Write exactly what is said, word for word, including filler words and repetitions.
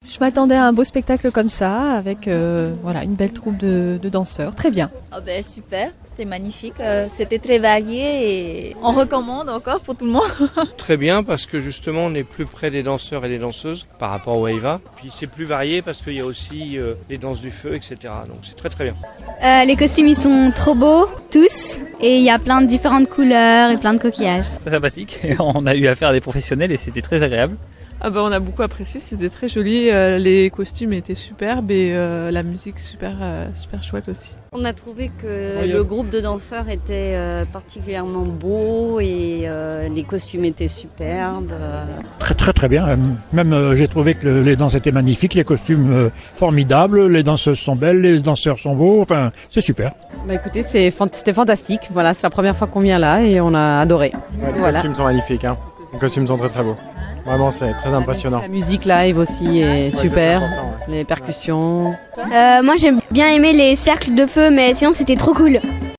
Je m'attendais à un beau spectacle comme ça, avec euh, voilà, une belle troupe de, de danseurs. Très bien. Oh ben, super, c'était magnifique. Euh, c'était très varié et on recommande encore pour tout le monde. Très bien, parce que justement on est plus près des danseurs et des danseuses par rapport au Waiva. Puis c'est plus varié parce qu'il y a aussi euh, les danses du feu, et cetera. Donc c'est très très bien. Euh, les costumes ils sont trop beaux, tous. Et il y a plein de différentes couleurs et plein de coquillages. Très sympathique. On a eu affaire à des professionnels et c'était très agréable. Ah bah on a beaucoup apprécié, c'était très joli, euh, les costumes étaient superbes et euh, la musique super, euh, super chouette aussi. On a trouvé que le groupe de danseurs était euh, particulièrement beau et euh, les costumes étaient superbes. Euh. Très très très bien, même euh, j'ai trouvé que le, les danses étaient magnifiques, les costumes euh, formidables, les danseuses sont belles, les danseurs sont beaux, enfin c'est super. Bah écoutez, c'est, c'était fantastique, voilà, c'est la première fois qu'on vient là et on a adoré. Ouais, les voilà. costumes sont magnifiques, hein. Les costumes sont très très beaux. Vraiment, c'est très impressionnant. La musique live aussi est ouais, super, c'est important, ouais. Les percussions. Euh, moi j'ai bien aimé les cercles de feu, mais sinon c'était trop cool.